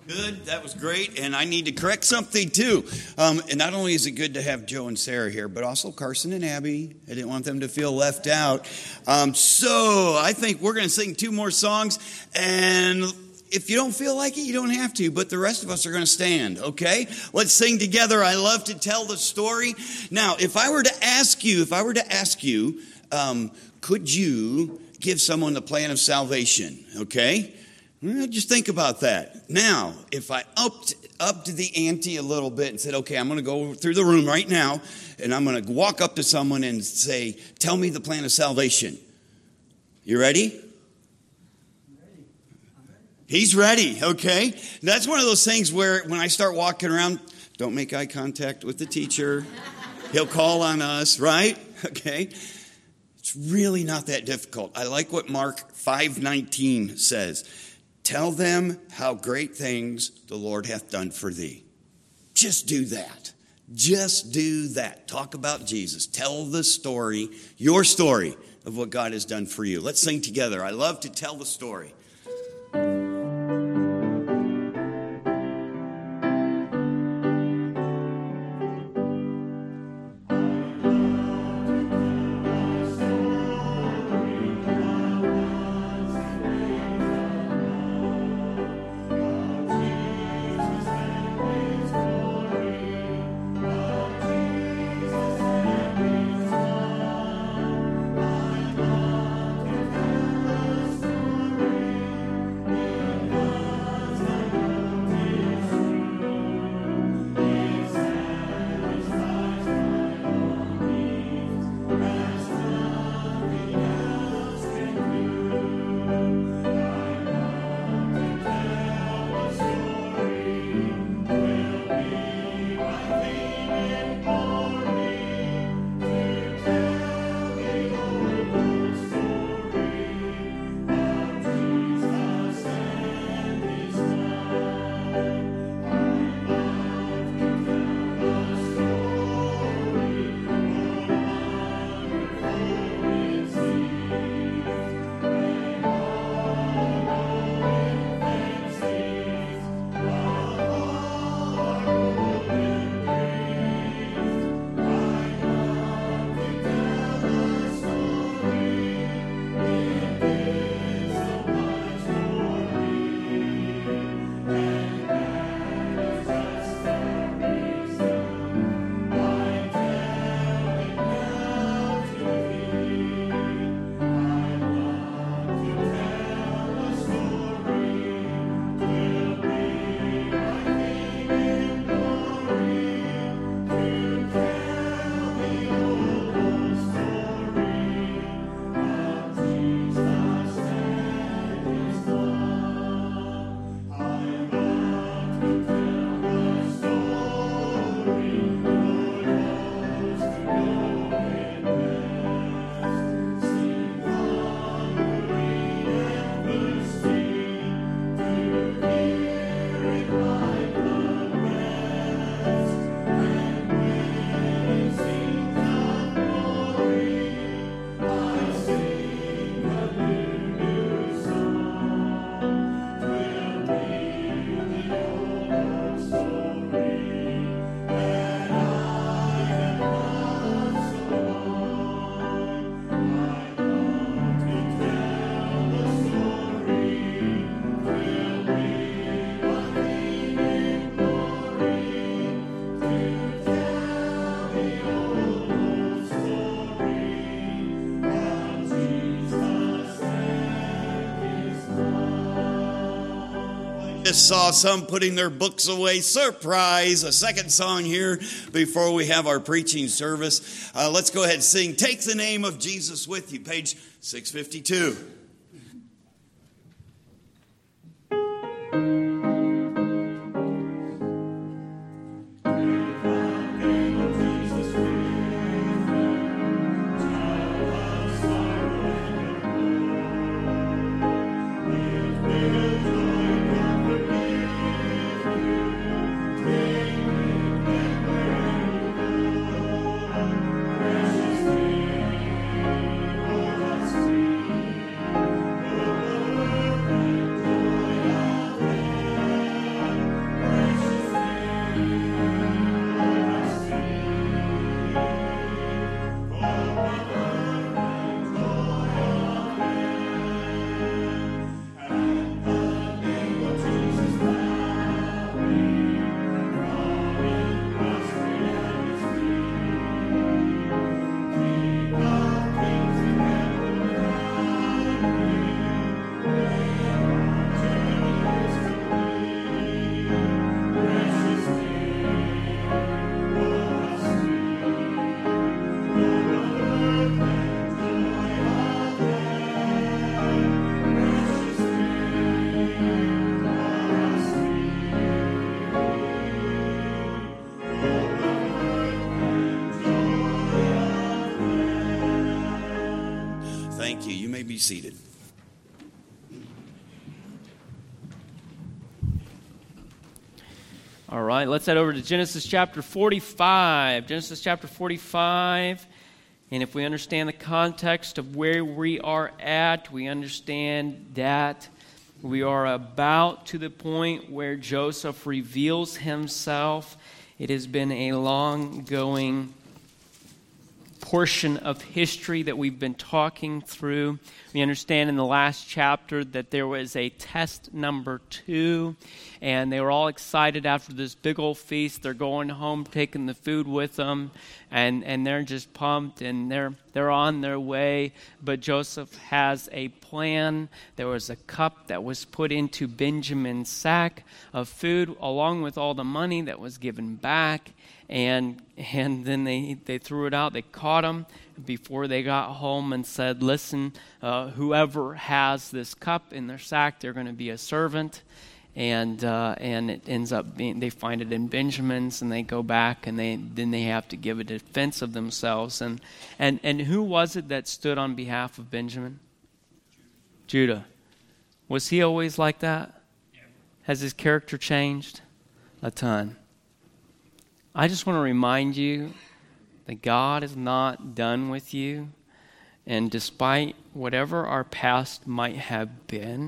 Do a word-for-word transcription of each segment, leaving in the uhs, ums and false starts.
Good. That was great. And I need to correct something, too. Um, and not only is it good to have Joe and Sarah here, but also Carson and Abby. I didn't want them to feel left out. Um, so I think we're going to sing two more songs. And if you don't feel like it, you don't have to. But the rest of us are going to stand, okay? Let's sing together. I love to tell the story. Now, if I were to ask you, if I were to ask you, um, could you give someone the plan of salvation, okay? Just think about that. Now, if I upped, upped the ante a little bit and said, okay, I'm going to go through the room right now, and I'm going to walk up to someone and say, tell me the plan of salvation. You ready? He's ready, okay? That's one of those things where when I start walking around, don't make eye contact with the teacher. He'll call on us, right? Okay? It's really not that difficult. I like what Mark five nineteen says. Tell them how great things the Lord hath done for thee. Just do that. Just do that. Talk about Jesus. Tell the story, your story of what God has done for you. Let's sing together. I love to tell the story. Just saw some putting their books away. Surprise! A second song here before we have our preaching service. Uh, let's go ahead and sing Take the Name of Jesus With You, page six fifty-two. Precious name, oh, may be seated. All right, let's head over to Genesis chapter forty-five. Genesis chapter forty-five. And if we understand the context of where we are at, we understand that we are about to the point where Joseph reveals himself. It has been a long-going portion of history that we've been talking through. We understand in the last chapter that there was a test number two, and they were all excited after this big old feast. They're going home, taking the food with them, and, and they're just pumped, and they're they're on their way. But Joseph has a plan. There was a cup that was put into Benjamin's sack of food, along with all the money that was given back. And and then they, they threw it out. They caught him before they got home and said, listen, uh, whoever has this cup in their sack, they're going to be a servant. And uh, and it ends up being, they find it in Benjamin's, and they go back, and they then they have to give a defense of themselves. And, and, and who was it that stood on behalf of Benjamin? Judah. Was he always like that? Has his character changed? A ton. I just want to remind you that God is not done with you. And despite whatever our past might have been,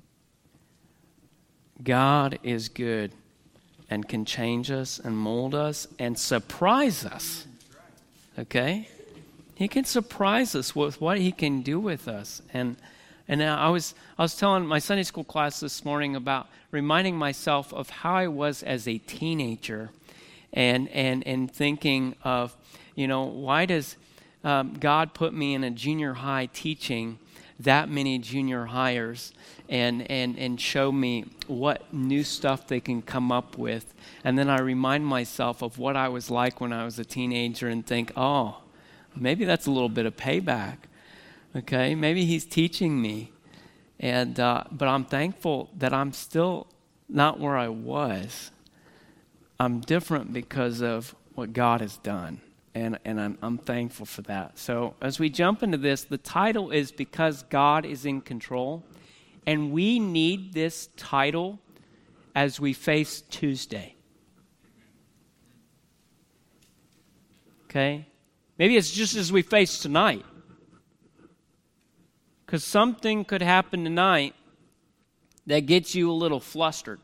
God is good and can change us and mold us and surprise us. Okay? He can surprise us with what he can do with us. And and I was I was telling my Sunday school class this morning about reminding myself of how I was as a teenager. And, and and thinking of, you know, why does um, God put me in a junior high teaching that many junior hires and, and, and show me what new stuff they can come up with? And then I remind myself of what I was like when I was a teenager and think, oh, maybe that's a little bit of payback. Okay, maybe he's teaching me. And uh, but I'm thankful that I'm still not where I was. I'm different because of what God has done, and, and I'm, I'm thankful for that. So as we jump into this, the title is Because God is in Control, and we need this title as we face Tuesday. Okay? Maybe it's just as we face tonight, because something could happen tonight that gets you a little flustered.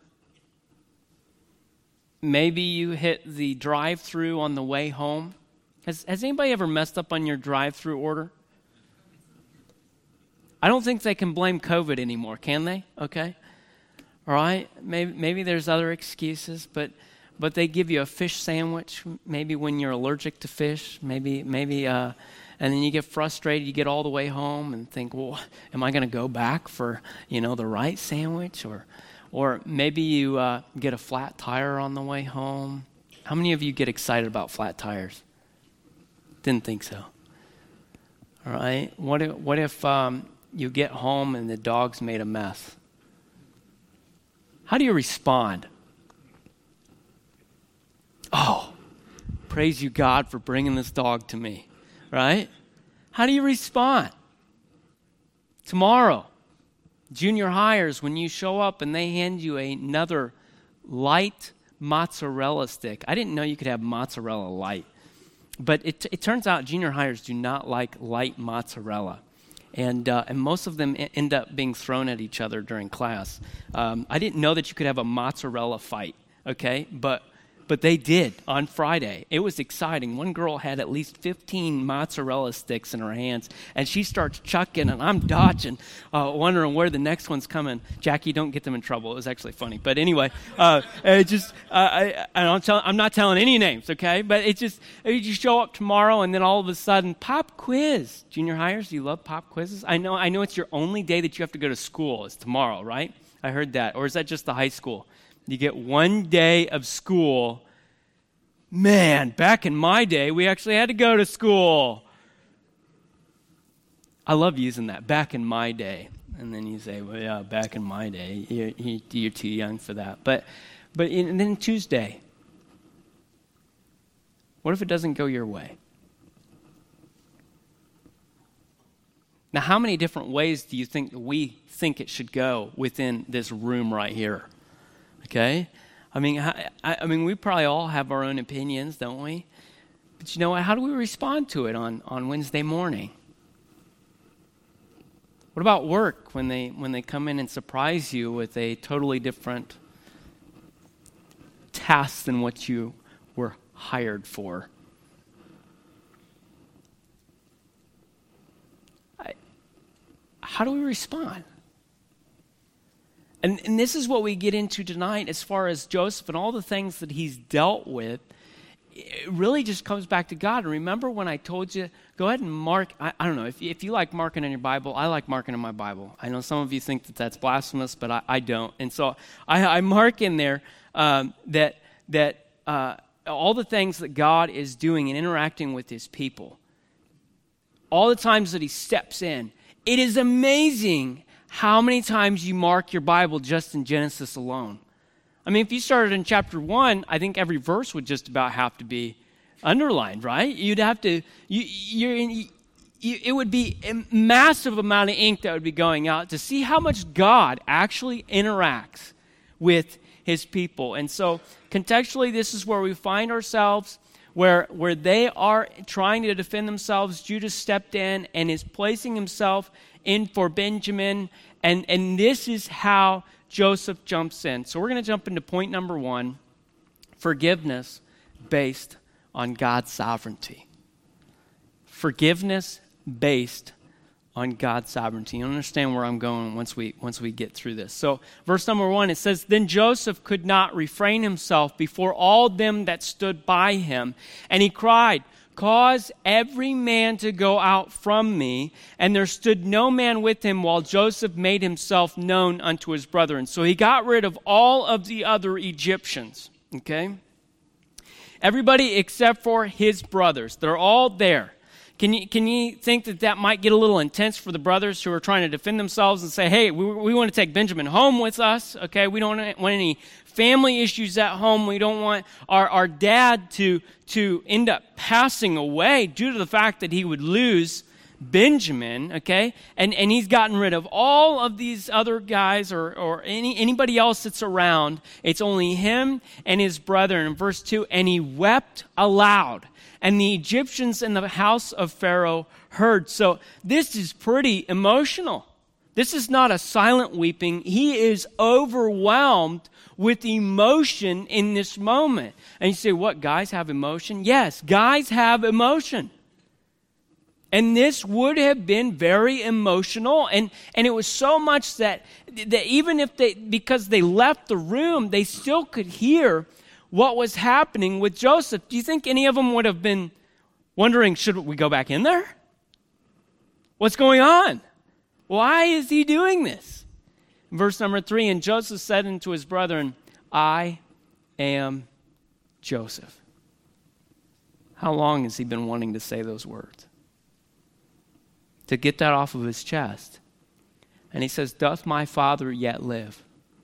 Maybe you hit the drive-thru on the way home. Has, has anybody ever messed up on your drive-thru order? I don't think they can blame COVID anymore, can they? Okay. All right. Maybe, maybe there's other excuses, but but they give you a fish sandwich, maybe when you're allergic to fish, maybe, maybe, uh, and then you get frustrated, you get all the way home and think, well, am I going to go back for, you know, the right sandwich? Or... Or maybe you uh, get a flat tire on the way home. How many of you get excited about flat tires? Didn't think so. All right. What if, what if um, you get home and the dog's made a mess? How do you respond? Oh, praise you, God, for bringing this dog to me. Right? How do you respond? Tomorrow, junior hires, when you show up and they hand you another light mozzarella stick. I didn't know you could have mozzarella light. But it, it turns out junior hires do not like light mozzarella. And uh, and most of them end up being thrown at each other during class. Um, I didn't know that you could have a mozzarella fight, okay? But but they did on Friday. It was exciting. One girl had at least fifteen mozzarella sticks in her hands, and she starts chucking, and I'm dodging, uh, wondering where the next one's coming. Jackie, don't get them in trouble. It was actually funny. But anyway, uh, it just uh, I, I don't tell, I'm not telling any names, okay? But it just, you show up tomorrow, and then all of a sudden, pop quiz. Junior hires, do you love pop quizzes? I know, I know it's your only day that you have to go to school. It's tomorrow, right? I heard that. Or is that just the high school? You get one day of school. Man, back in my day, we actually had to go to school. I love using that, back in my day. And then you say, well, yeah, back in my day. You're, you're too young for that. But, but in, and then Tuesday, what if it doesn't go your way? Now, how many different ways do you think that we think it should go within this room right here? Okay? I mean, I, I mean, we probably all have our own opinions, don't we? But you know what? How do we respond to it on, on Wednesday morning? What about work when they when they come in and surprise you with a totally different task than what you were hired for? I, how do we respond? And, and this is what we get into tonight as far as Joseph and all the things that he's dealt with. It really just comes back to God. And remember when I told you, go ahead and mark, I, I don't know, if, if you like marking in your Bible, I like marking in my Bible. I know some of you think that that's blasphemous, but I, I don't. And so I, I mark in there um, that, that uh, all the things that God is doing and interacting with his people, all the times that he steps in. It is amazing how many times you mark your Bible just in Genesis alone. I mean, if you started in chapter one, I think every verse would just about have to be underlined, right? You'd have to, you, you're in, you, it would be a massive amount of ink that would be going out to see how much God actually interacts with his people. And so contextually, this is where we find ourselves, where, where they are trying to defend themselves. Judah stepped in and is placing himself in for Benjamin, and, and this is how Joseph jumps in. So we're going to jump into point number one, forgiveness based on God's sovereignty. Forgiveness based on God's sovereignty. You understand where I'm going once we once we get through this. So verse number one, it says, Then Joseph could not refrain himself before all them that stood by him, and he cried, Cause every man to go out from me. And there stood no man with him while Joseph made himself known unto his brethren. So he got rid of all of the other Egyptians. Okay? Everybody except for his brothers. They're all there. Can you, can you think that that might get a little intense for the brothers who are trying to defend themselves and say, hey, we, we want to take Benjamin home with us, okay? We don't want any family issues at home. We don't want our, our dad to, to end up passing away due to the fact that he would lose Benjamin, okay? And and he's gotten rid of all of these other guys or, or any anybody else that's around. It's only him and his brother. And in verse two, and he wept aloud. And the Egyptians in the house of Pharaoh heard. So this is pretty emotional. This is not a silent weeping. He is overwhelmed with emotion in this moment. And you say, what, guys have emotion? Yes, guys have emotion. And this would have been very emotional. And, and it was so much that, that even if they, because they left the room, they still could hear what was happening with Joseph. Do you think any of them would have been wondering, should we go back in there? What's going on? Why is he doing this? Verse number three, and Joseph said unto his brethren, I am Joseph. How long has he been wanting to say those words? To get that off of his chest. And he says, doth my father yet live?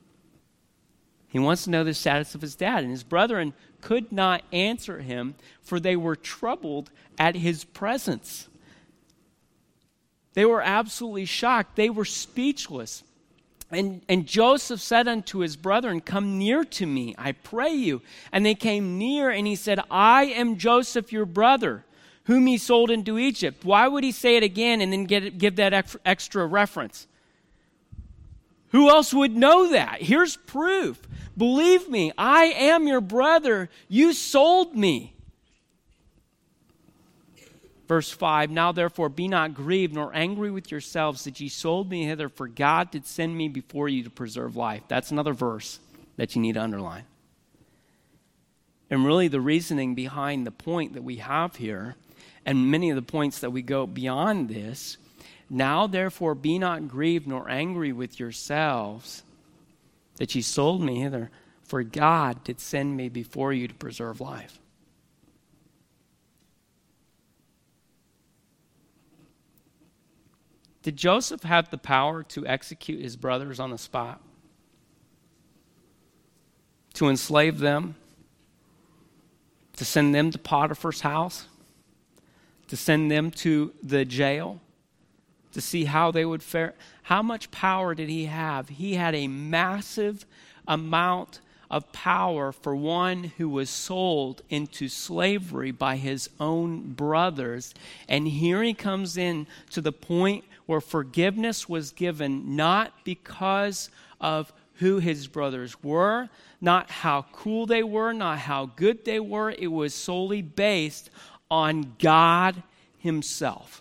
He wants to know the status of his dad. And his brethren could not answer him, for they were troubled at his presence. They were absolutely shocked. They were speechless. And, and Joseph said unto his brethren, come near to me, I pray you. And they came near, and he said, I am Joseph your brother, whom he sold into Egypt. Why would he say it again and then get, give that extra reference? Who else would know that? Here's proof. Believe me, I am your brother. You sold me. Verse five, now therefore be not grieved nor angry with yourselves that ye sold me hither, for God did send me before you to preserve life. That's another verse that you need to underline. And really the reasoning behind the point that we have here, and many of the points that we go beyond this, now therefore be not grieved nor angry with yourselves that ye sold me hither, for God did send me before you to preserve life. Did Joseph have the power to execute his brothers on the spot? To enslave them? To send them to Potiphar's house? To send them to the jail? to see how they would fare. How much power did he have? He had a massive amount of power for one who was sold into slavery by his own brothers. And here he comes in to the point where forgiveness was given not because of who his brothers were, not how cool they were, not how good they were. It was solely based on God himself.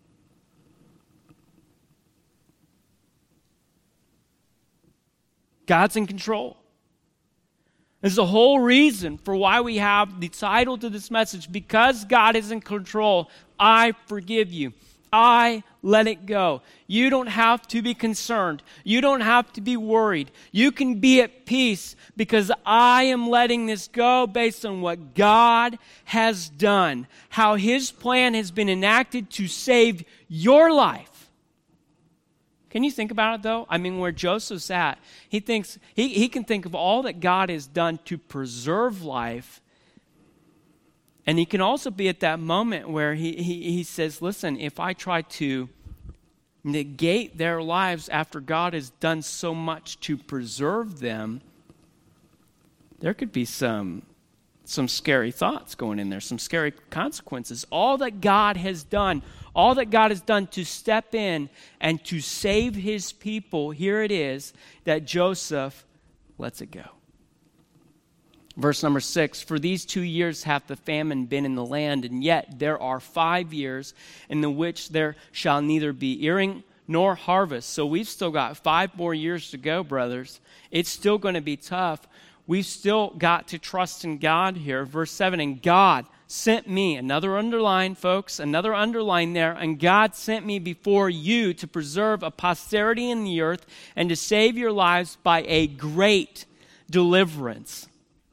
God's in control. This is the whole reason for why we have the title to this message. Because God is in control, I forgive you. I let it go. You don't have to be concerned. You don't have to be worried. You can be at peace because I am letting this go based on what God has done, how his plan has been enacted to save your life. Can you think about it, though? I mean, where Joseph's at, he thinks he, he can think of all that God has done to preserve life. And he can also be at that moment where he, he, he says, listen, if I try to negate their lives after God has done so much to preserve them, there could be some, some scary thoughts going in there, some scary consequences. All that God has done, all that God has done to step in and to save his people, here it is that Joseph lets it go. Verse number six, for these two years hath the famine been in the land, and yet there are five years in the which there shall neither be earing nor harvest. So we've still got five more years to go, brothers. It's still going to be tough. We've still got to trust in God here. Verse seven, and God sent me, another underline, folks, another underline there, and God sent me before you to preserve a posterity in the earth and to save your lives by a great deliverance.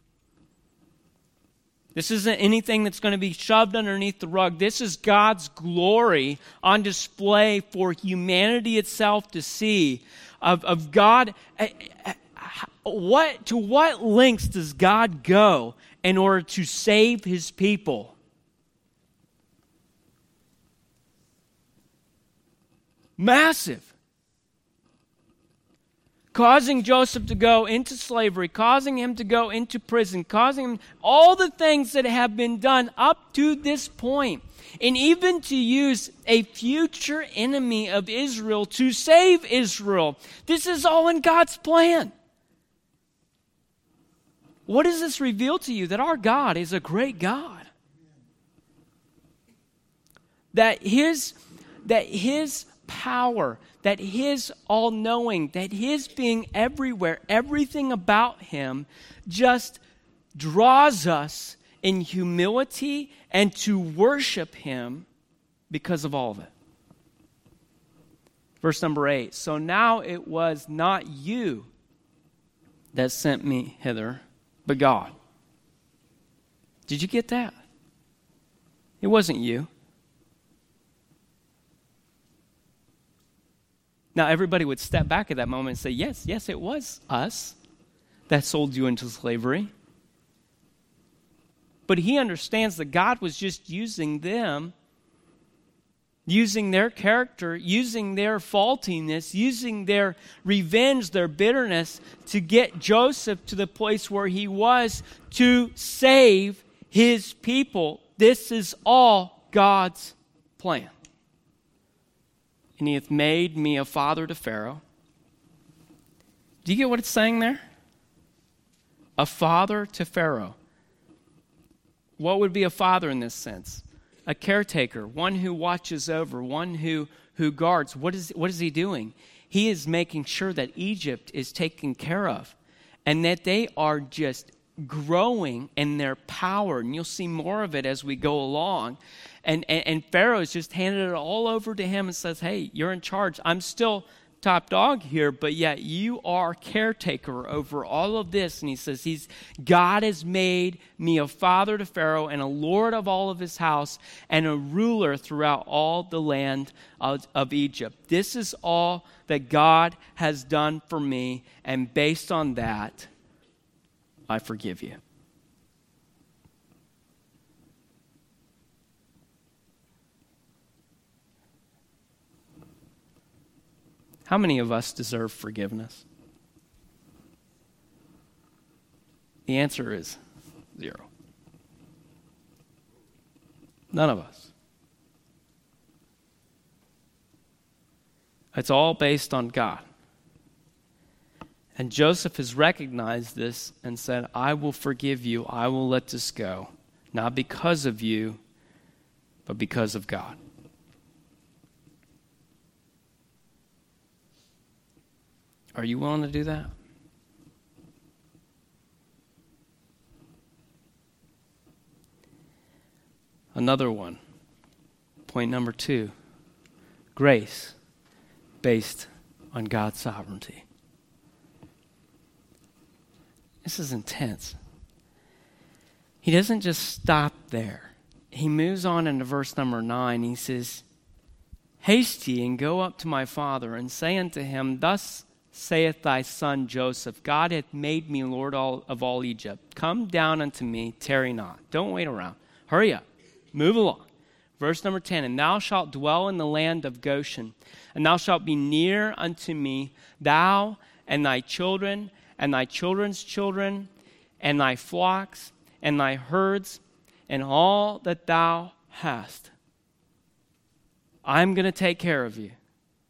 This isn't anything that's going to be shoved underneath the rug. This is God's glory on display for humanity itself to see. Of, of God, what to what lengths does God go in order to save his people? Massive. Causing Joseph to go into slavery, causing him to go into prison, causing him all the things that have been done up to this point, and even to use a future enemy of Israel to save Israel. This is all in God's plan. What does this reveal to you? That our God is a great God. That his, that his power, that his all-knowing, that his being everywhere, everything about him just draws us in humility and to worship him because of all of it. Verse number eight, so now it was not you that sent me hither, but God. Did you get that? It wasn't you. Now, everybody would step back at that moment and say, yes, yes, it was us that sold you into slavery. But he understands that God was just using them, using their character, using their faultiness, using their revenge, their bitterness to get Joseph to the place where he was to save his people. This is all God's plan. And he hath made me a father to Pharaoh. Do you get what it's saying there? A father to Pharaoh. What would be a father in this sense? A caretaker, one who watches over, one who, who guards. What is, what is he doing? He is making sure that Egypt is taken care of and that they are just growing in their power. And you'll see more of it as we go along. And, and, and Pharaoh's just handed it all over to him and says, hey, you're in charge. I'm still top dog here, but yet you are caretaker over all of this. And he says, he's God has made me a father to Pharaoh and a lord of all of his house and a ruler throughout all the land of, of Egypt. This is all that God has done for me, and based on that, I forgive you. How many of us deserve forgiveness? The answer is zero. None of us. It's all based on God. And Joseph has recognized this and said, I will forgive you. I will let this go. Not because of you, but because of God. Are you willing to do that? Another one. Point number two. Grace based on God's sovereignty. This is intense. He doesn't just stop there. He moves on into verse number nine. He says, Haste ye and go up to my father and say unto him, Thus saith thy son Joseph, God hath made me Lord all, of all Egypt. Come down unto me, tarry not. Don't wait around. Hurry up. Move along. Verse number ten, And thou shalt dwell in the land of Goshen, and thou shalt be near unto me, thou and thy children, and thy children's children, and thy flocks, and thy herds, and all that thou hast. I'm going to take care of you.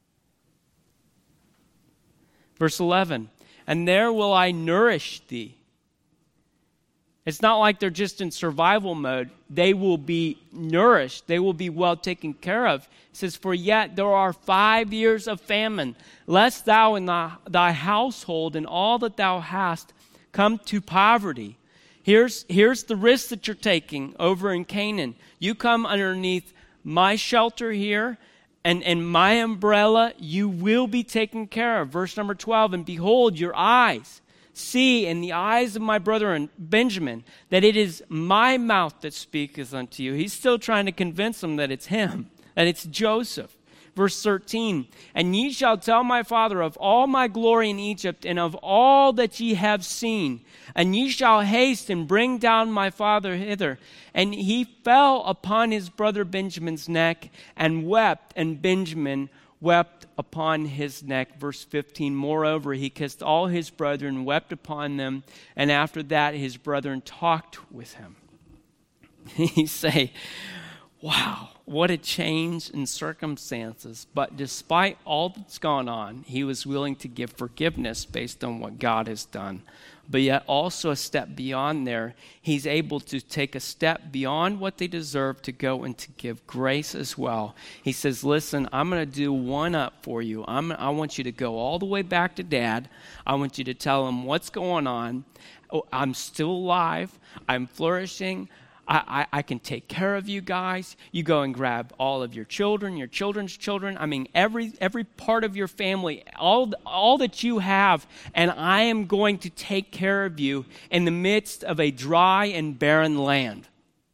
Verse eleven, And there will I nourish thee. It's not like they're just in survival mode. They will be nourished. They will be well taken care of. It says, For yet there are five years of famine, lest thou and thy, thy household and all that thou hast come to poverty. Here's, here's the risk that you're taking over in Canaan. You come underneath my shelter here, and, and my umbrella, you will be taken care of. Verse number twelve, And behold, your eyes see in the eyes of my brother Benjamin, that it is my mouth that speaketh unto you. He's still trying to convince them that it's him, that it's Joseph. Verse thirteen, And ye shall tell my father of all my glory in Egypt, and of all that ye have seen. And ye shall haste and bring down my father hither. And he fell upon his brother Benjamin's neck, and wept, and Benjamin wept upon his neck. Verse fifteen, Moreover, he kissed all his brethren, wept upon them, and after that his brethren talked with him. He say, wow, what a change in circumstances. But despite all that's gone on, he was willing to give forgiveness based on what God has done. But yet also a step beyond there, he's able to take a step beyond what they deserve to go and to give grace as well. He says, listen, I'm going to do one up for you. I'm, I want you to go all the way back to Dad. I want you to tell him what's going on. Oh, I'm still alive. I'm flourishing. I, I, I can take care of you guys. You go and grab all of your children, your children's children. I mean, every every part of your family, all, all that you have, and I am going to take care of you in the midst of a dry and barren land.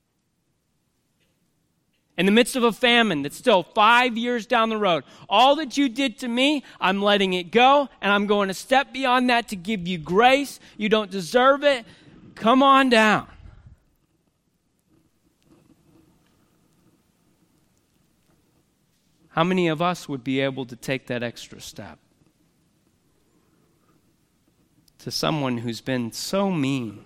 In the midst of a famine that's still five years down the road. All that you did to me, I'm letting it go, and I'm going a step beyond that to give you grace. You don't deserve it. Come on down. How many of us would be able to take that extra step? To someone who's been so mean,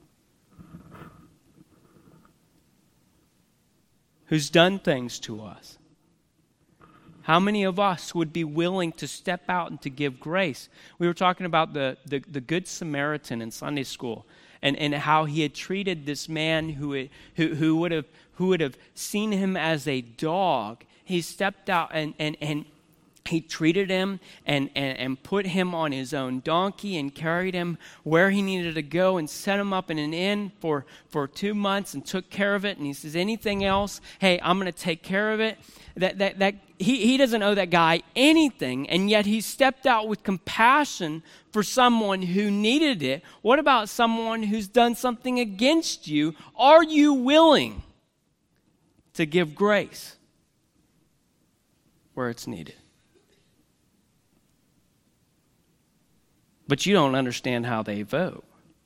who's done things to us. How many of us would be willing to step out and to give grace? We were talking about the, the, the Good Samaritan in Sunday school, and, and how he had treated this man who, had, who, who, would have, who would have seen him as a dog. He stepped out and, and, and he treated him and, and, and put him on his own donkey and carried him where he needed to go and set him up in an inn for, for two months and took care of it. And he says, anything else? Hey, I'm going to take care of it. That, that, that he, he doesn't owe that guy anything, and yet he stepped out with compassion for someone who needed it. What about someone who's done something against you? Are you willing to give grace where it's needed? But you don't understand how they vote.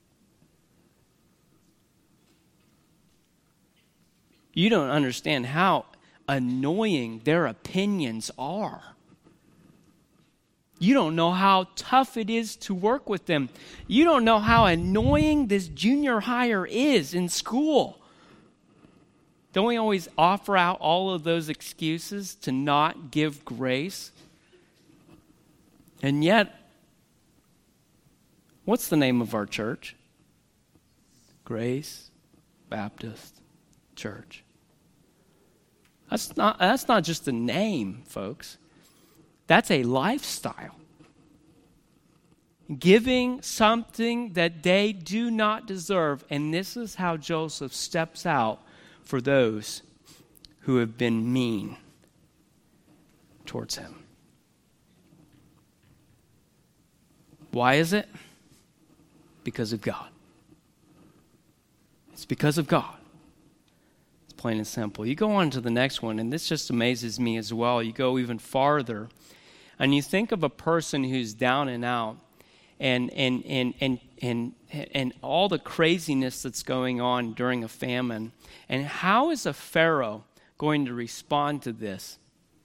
You don't understand how annoying their opinions are. You don't know how tough it is to work with them. You don't know how annoying this junior hire is in school. Don't we always offer out all of those excuses to not give grace? And yet, what's the name of our church? Grace Baptist Church. That's not, that's not just a name, folks. That's a lifestyle. Giving something that they do not deserve. And this is how Joseph steps out for those who have been mean towards him. Why is it? Because of God. It's because of God. It's plain and simple. You go on to the next one, and this just amazes me as well. You go even farther, and you think of a person who's down and out, and and and and and and all the craziness that's going on during a famine. And how is a Pharaoh going to respond to this?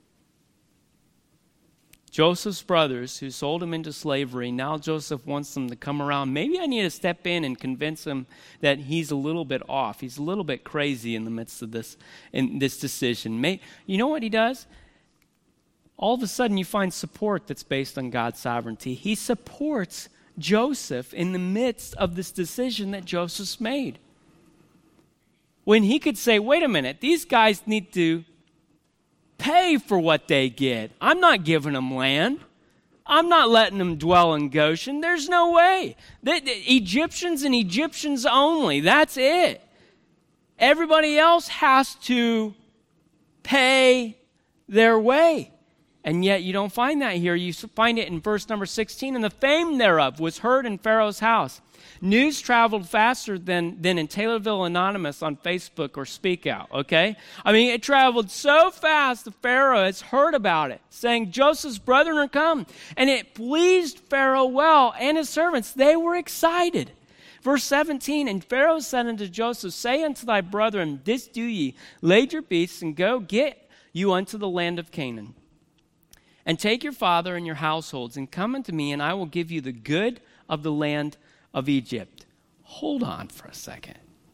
Joseph's brothers, who sold him into slavery, now Joseph wants them to come around. Maybe I need to step in and convince him that he's a little bit off. He's a little bit crazy in the midst of this, in this decision. May, you know what he does? All of a sudden you find support that's based on God's sovereignty. He supports Joseph in the midst of this decision that Joseph's made. When he could say, wait a minute, these guys need to pay for what they get. I'm not giving them land. I'm not letting them dwell in Goshen. There's no way. The, the Egyptians and Egyptians only. That's it. Everybody else has to pay their way. And yet you don't find that here. You find it in verse number sixteen. And the fame thereof was heard in Pharaoh's house. News traveled faster than, than in Taylorville Anonymous on Facebook or Speak Out, okay? I mean, it traveled so fast, the Pharaoh has heard about it, saying, Joseph's brethren are come. And it pleased Pharaoh well and his servants. They were excited. Verse seventeen, and Pharaoh said unto Joseph, say unto thy brethren, this do ye, lade your beasts, and go get you unto the land of Canaan. And take your father and your households, and come unto me, and I will give you the good of the land of Egypt. Hold on for a second.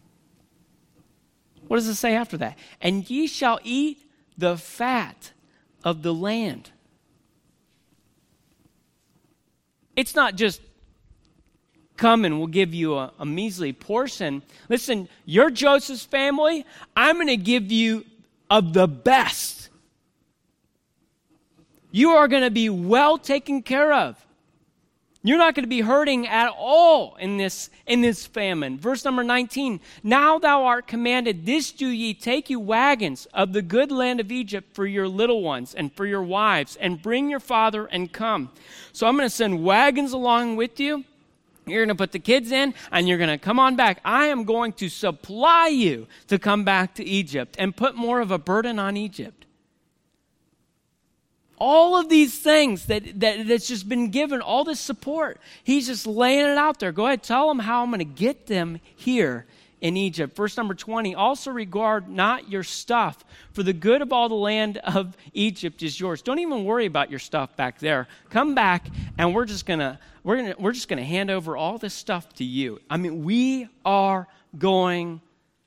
What does it say after that? And ye shall eat the fat of the land. It's not just come and we'll give you a, a measly portion. Listen, you're Joseph's family. I'm going to give you of the best. You are going to be well taken care of. You're not going to be hurting at all in this, in this famine. Verse number nineteen, now thou art commanded, this do ye, take you wagons of the good land of Egypt for your little ones and for your wives, and bring your father and come. So I'm going to send wagons along with you. You're going to put the kids in, and you're going to come on back. I am going to supply you to come back to Egypt and put more of a burden on Egypt. All of these things that, that that's just been given, all this support, he's just laying it out there. Go ahead, tell them how I'm going to get them here in Egypt. Verse number twenty, also regard not your stuff, for the good of all the land of Egypt is yours. Don't even worry about your stuff back there. Come back, and we're just gonna we're gonna we're just gonna hand over all this stuff to you. I mean, we are going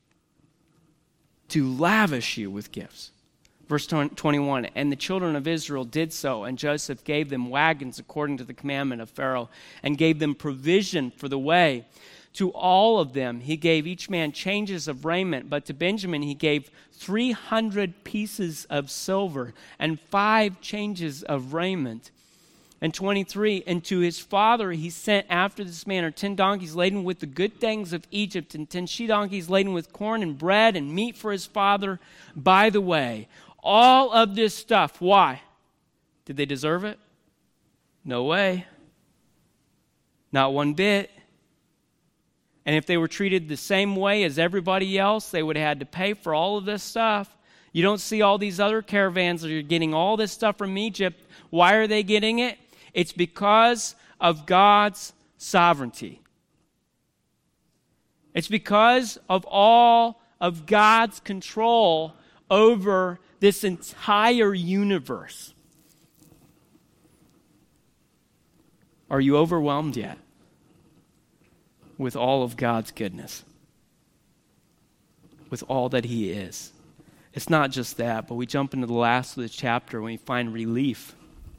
to lavish you with gifts. Verse twenty-one, and the children of Israel did so, and Joseph gave them wagons according to the commandment of Pharaoh, and gave them provision for the way. To all of them he gave each man changes of raiment, but to Benjamin he gave three hundred pieces of silver, and five changes of raiment. And twenty-three, and to his father he sent after this manner ten donkeys laden with the good things of Egypt, and ten she-donkeys laden with corn and bread and meat for his father by the way. All of this stuff. Why? Did they deserve it? No way. Not one bit. And if they were treated the same way as everybody else, they would have had to pay for all of this stuff. You don't see all these other caravans that are getting all this stuff from Egypt. Why are they getting it? It's because of God's sovereignty. It's because of all of God's control over this entire universe. Are you overwhelmed yet with all of God's goodness? With all that he is? It's not just that, but we jump into the last of the chapter when we find relief.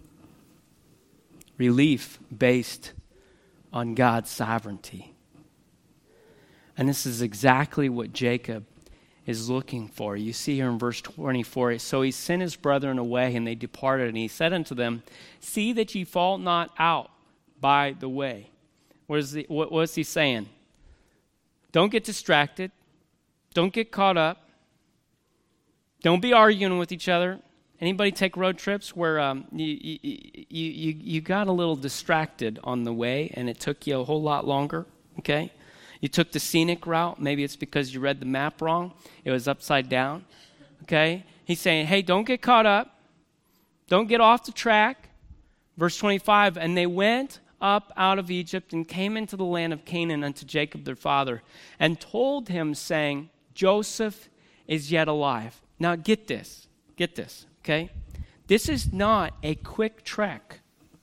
Relief based on God's sovereignty. And this is exactly what Jacob is looking for. You see here in verse twenty-four, so he sent his brethren away, and they departed, and he said unto them, see that ye fall not out by the way. What is the, what, what's he saying? Don't get distracted. Don't get caught up. Don't be arguing with each other. Anybody take road trips where um, you, you, you, you got a little distracted on the way and it took you a whole lot longer, okay? You took the scenic route. Maybe it's because you read the map wrong. It was upside down, okay? He's saying, hey, don't get caught up. Don't get off the track. Verse twenty-five, and they went up out of Egypt and came into the land of Canaan unto Jacob their father and told him, saying, Joseph is yet alive. Now get this, get this, okay? This is not a quick trek.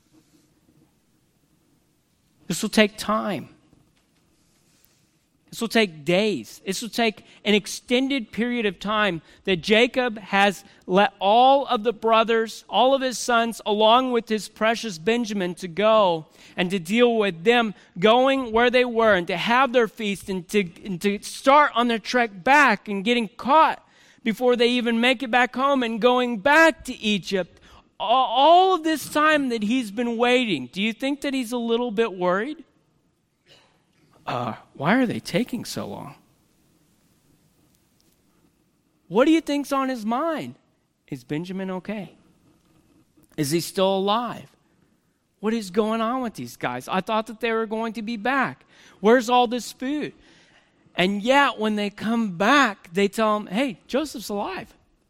This will take time. This will take days. This will take an extended period of time that Jacob has let all of the brothers, all of his sons, along with his precious Benjamin, to go and to deal with them going where they were and to have their feast and to, and to start on their trek back and getting caught before they even make it back home and going back to Egypt. All of this time that he's been waiting, do you think that he's a little bit worried? Uh, why are they taking so long? What do you think's on his mind? Is Benjamin okay? Is he still alive? What is going on with these guys? I thought that they were going to be back. Where's all this food? And yet, when they come back, they tell him, hey, Joseph's alive.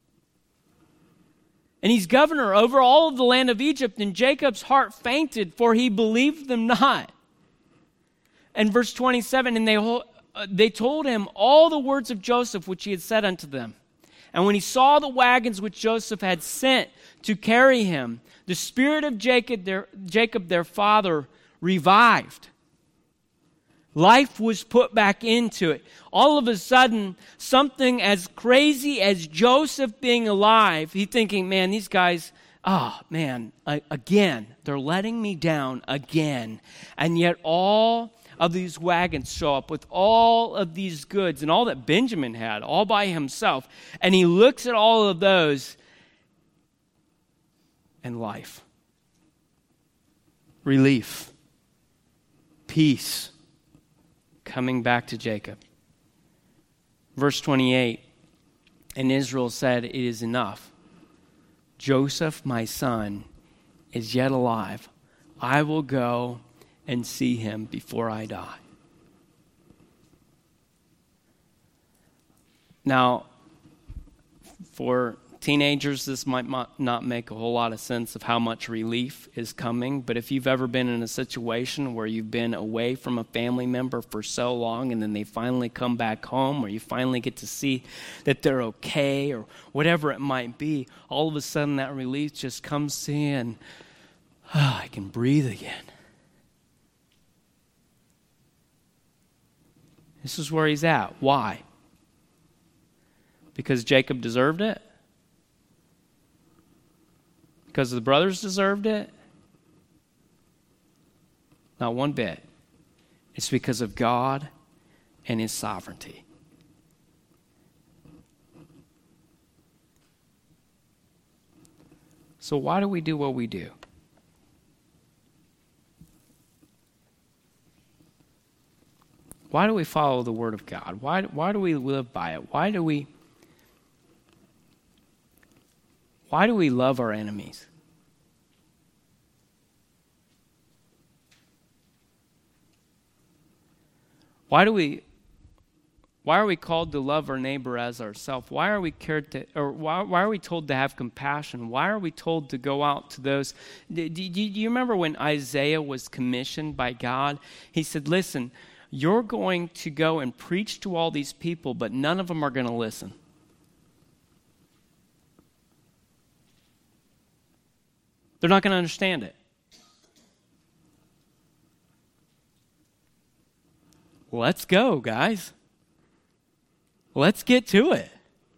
And he's governor over all of the land of Egypt, and Jacob's heart fainted, for he believed them not. And verse twenty-seven, and they, uh, they told him all the words of Joseph which he had said unto them. And when he saw the wagons which Joseph had sent to carry him, the spirit of Jacob their, Jacob, their father, revived. Life was put back into it. All of a sudden, something as crazy as Joseph being alive, he's thinking, man, these guys, oh, man, again, they're letting me down again. And yet all of these wagons show up with all of these goods and all that Benjamin had, all by himself. And he looks at all of those and life, relief, peace coming back to Jacob. Verse twenty-eight, and Israel said, it is enough. Joseph, my son, is yet alive. I will go and see him before I die. Now, for teenagers, this might not make a whole lot of sense of how much relief is coming, but if you've ever been in a situation where you've been away from a family member for so long and then they finally come back home, or you finally get to see that they're okay, or whatever it might be, all of a sudden that relief just comes in. Oh, I can breathe again. This is where he's at. Why? Because Jacob deserved it? Because the brothers deserved it? Not one bit. It's because of God and his sovereignty. So why do we do what we do? Why do we follow the Word of God? Why, why do we live by it? Why do we Why do we love our enemies? Why do we why are we called to love our neighbor as ourselves? Why are we cared to, or why, why are we told to have compassion? Why are we told to go out to those? Do, do, do you remember when Isaiah was commissioned by God? He said, listen, you're going to go and preach to all these people, but none of them are going to listen. They're not going to understand it. let's go, guys. Let's get to it.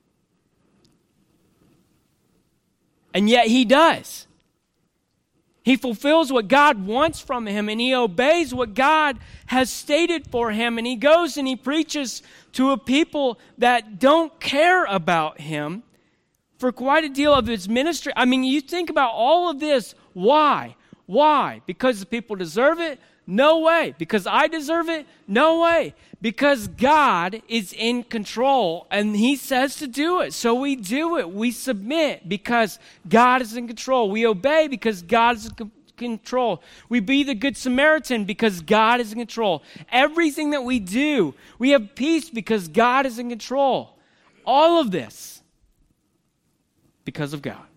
And yet he does. He fulfills what God wants from him, and he obeys what God has stated for him, and he goes and he preaches to a people that don't care about him for quite a deal of his ministry. I mean, you think about all of this. Why? Why? Because the people deserve it? No way. Because I deserve it? No way. Because God is in control and he says to do it. So we do it. We submit because God is in control. We obey because God is in control. We be the good Samaritan because God is in control. Everything that we do, we have peace because God is in control. All of this because of God.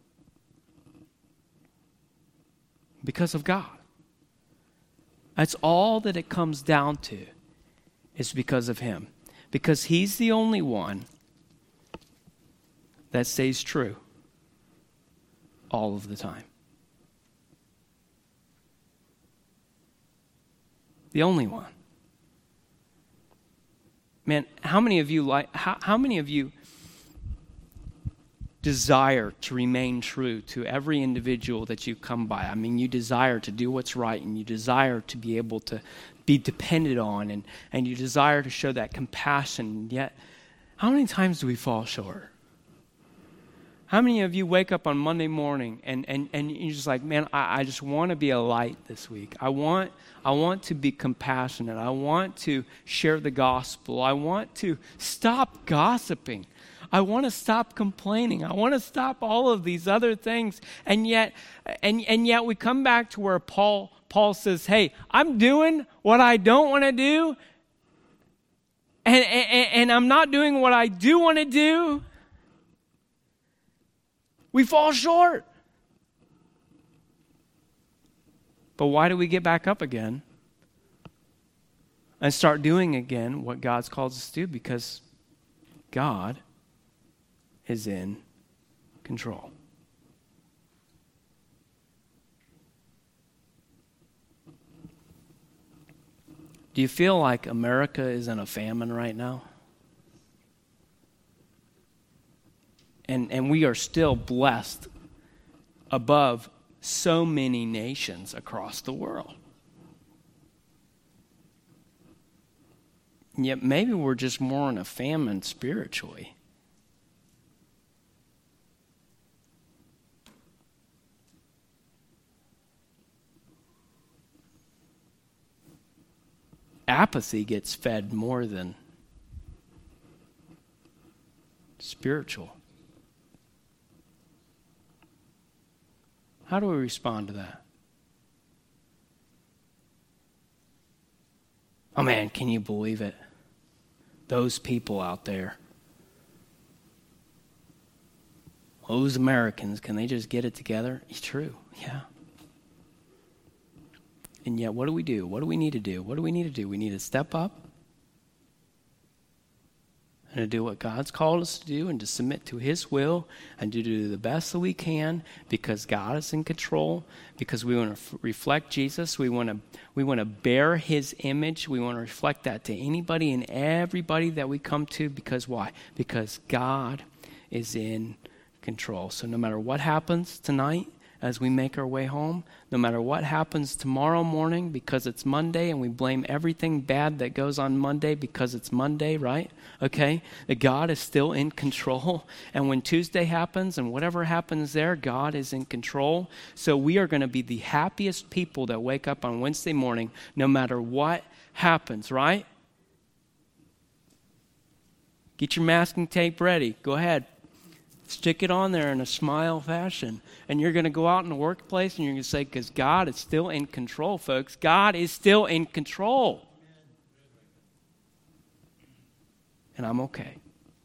Because of God. That's all that it comes down to, is because of him. Because he's the only one that stays true all of the time. The only one. Man, how many of you like how, how many of you desire to remain true to every individual that you come by? I mean, you desire to do what's right, and you desire to be able to be depended on, and, and you desire to show that compassion. Yet, how many times do we fall short? How many of you wake up on Monday morning and, and, and you're just like, man, I, I just want to be a light this week. I want I want to be compassionate. I want to share the gospel. I want to stop gossiping. I want to stop complaining. I want to stop all of these other things. And yet, and, and yet we come back to where Paul Paul says, hey, I'm doing what I don't want to do, and, and, and I'm not doing what I do want to do. We fall short. But why do we get back up again and start doing again what God's called us to do? Because God is in control. Do you feel like America is in a famine right now? And and we are still blessed above so many nations across the world. And yet maybe we're just more in a famine spiritually. Apathy gets fed more than spiritual. How do we respond to that? Oh man, can you believe it? Those people out there. Those Americans, can they just get it together? It's true, yeah. And yet, what do we do? What do we need to do? What do we need to do? We need to step up and to do what God's called us to do, and to submit to his will, and to do the best that we can, because God is in control, because we want to f- reflect Jesus. We want to we want to bear his image. We want to reflect that to anybody and everybody that we come to. Because why? Because God is in control. So no matter what happens tonight, as we make our way home, no matter what happens tomorrow morning, because it's Monday and we blame everything bad that goes on Monday because it's Monday, right? Okay? That God is still in control. And when Tuesday happens and whatever happens there, God is in control. So we are going to be the happiest people that wake up on Wednesday morning no matter what happens, right? Get your masking tape ready. Go ahead. Stick it on there in a smile fashion. And you're going to go out in the workplace and you're going to say, because God is still in control, folks. God is still in control. And I'm okay.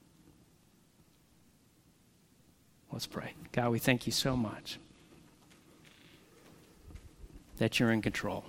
Let's pray. God, we thank you so much that you're in control.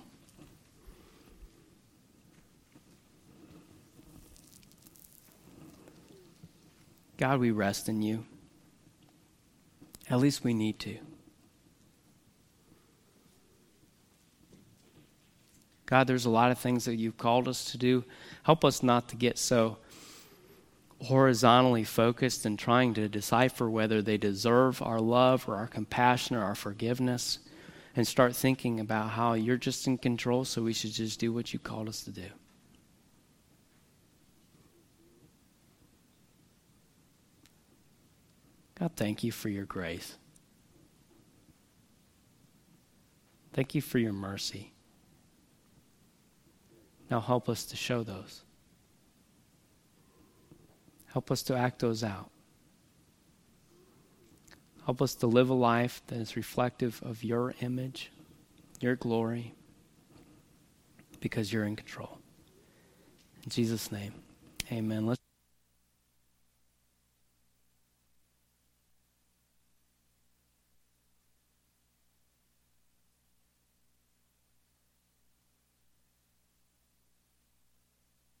God, we rest in you. At least we need to. God, there's a lot of things that you've called us to do. Help us not to get so horizontally focused and trying to decipher whether they deserve our love or our compassion or our forgiveness, and start thinking about how you're just in control, so we should just do what you called us to do. God, thank you for your grace. Thank you for your mercy. Now help us to show those. Help us to act those out. Help us to live a life that is reflective of your image, your glory, because you're in control. In Jesus' name, amen. Let's